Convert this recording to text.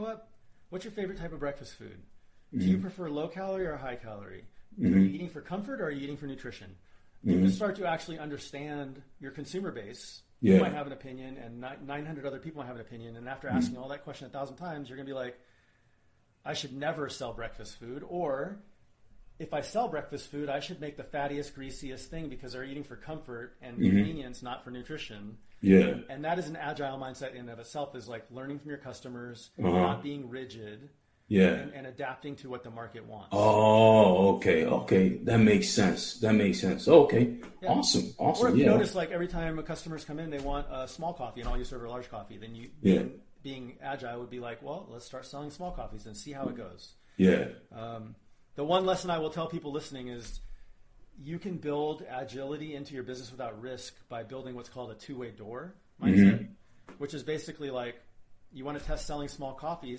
what? What's your favorite type of breakfast food? Do Mm-hmm. you prefer low calorie or high calorie? Mm-hmm. Are you eating for comfort or are you eating for nutrition? You can start to actually understand your consumer base. Yeah. You might have an opinion, and 900 other people might have an opinion. And after asking all that question 1,000 times, you're going to be like, I should never sell breakfast food. Or if I sell breakfast food, I should make the fattiest, greasiest thing because they're eating for comfort and convenience, not for nutrition. Yeah. And that is an agile mindset in and of itself, is like learning from your customers, not being rigid. Yeah. And adapting to what the market wants. Oh, okay. That makes sense. Okay. Yeah. Awesome. Or if you notice, like every time customers come in, they want a small coffee and all you serve a large coffee, then you being agile would be like, well, let's start selling small coffees and see how it goes. Yeah. The one lesson I will tell people listening is you can build agility into your business without risk by building what's called a two-way door mindset, which is basically like, you want to test selling small coffees,